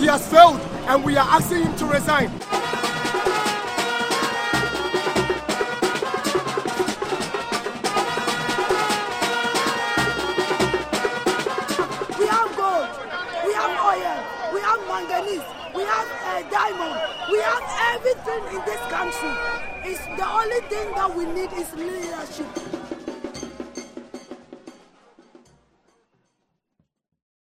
He has failed, and we are asking him to resign. We have gold, we have oil, we have manganese, we have diamond, we have everything in this country. It's the only thing that we need is leadership.